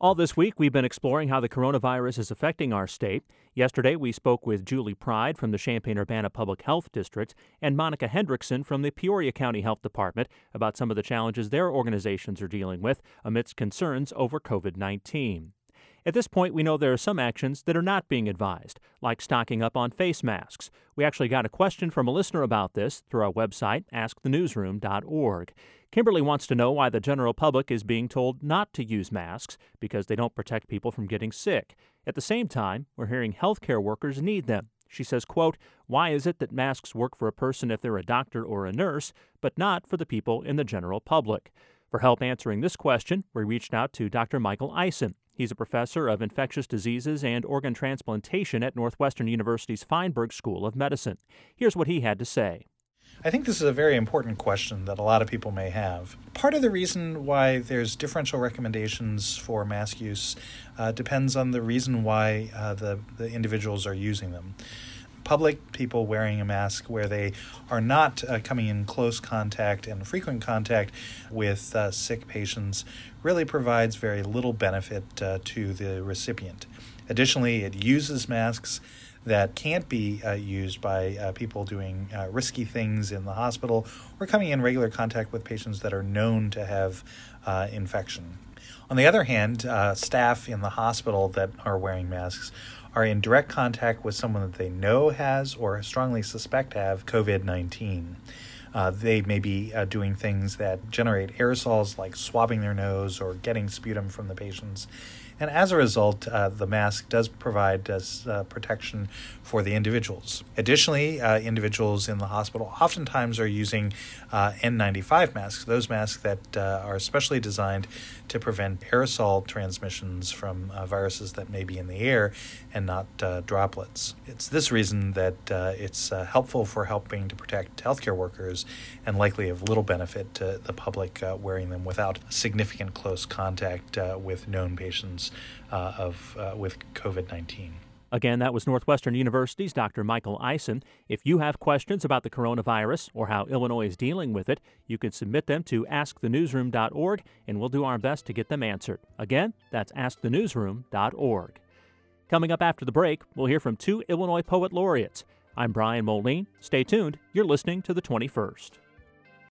All this week, we've been exploring how the coronavirus is affecting our state. Yesterday, we spoke with Julie Pride from the Champaign-Urbana Public Health District and Monica Hendrickson from the Peoria County Health Department about some of the challenges their organizations are dealing with amidst concerns over COVID-19. At this point, we know there are some actions that are not being advised, like stocking up on face masks. We actually got a question from a listener about this through our website, askthenewsroom.org. Kimberly wants to know why the general public is being told not to use masks because they don't protect people from getting sick. At the same time, we're hearing healthcare workers need them. She says, quote, "Why is it that masks work for a person if they're a doctor or a nurse, but not for the people in the general public?" For help answering this question, we reached out to Dr. Michael Eisen. He's a professor of infectious diseases and organ transplantation at Northwestern University's Feinberg School of Medicine. Here's what he had to say. I think this is a very important question that a lot of people may have. Part of the reason why there's differential recommendations for mask use depends on the reason why the individuals are using them. Public people wearing a mask where they are not coming in close contact and frequent contact with sick patients really provides very little benefit to the recipient. Additionally, it uses masks that can't be used by people doing risky things in the hospital or coming in regular contact with patients that are known to have infection. On the other hand, staff in the hospital that are wearing masks are in direct contact with someone that they know has or strongly suspect have COVID-19. They may be doing things that generate aerosols like swabbing their nose or getting sputum from the patients. And as a result, the mask does provide protection for the individuals. Additionally, individuals in the hospital oftentimes are using N95 masks, those masks that are specially designed to prevent aerosol transmissions from viruses that may be in the air and not droplets. It's this reason that it's helpful for helping to protect healthcare workers and likely of little benefit to the public wearing them without significant close contact with known patients with COVID-19. Again, that was Northwestern University's Dr. Michael Eisen. If you have questions about the coronavirus or how Illinois is dealing with it, you can submit them to askthenewsroom.org, and we'll do our best to get them answered. Again, that's askthenewsroom.org. Coming up after the break, we'll hear from two Illinois Poet Laureates. I'm Brian Moline. Stay tuned. You're listening to The 21st.